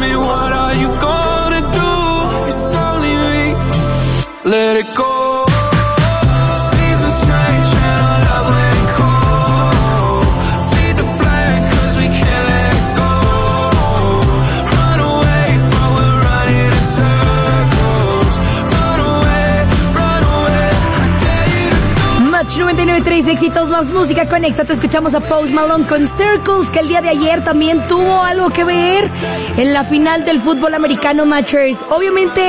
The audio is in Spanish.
me, what are you gonna do? It's only me. Let it go. Seasons change and our love let it go. Feed the flame 'cause we can't let it go. Run away, but we're running in circles. Run away, I dare you to do. Match 99.3, éxitos más música, conéctate. Escuchamos a Post Malone con Circles, que el día de ayer también tuvo algo que ver en la final del fútbol americano, Matchers. Obviamente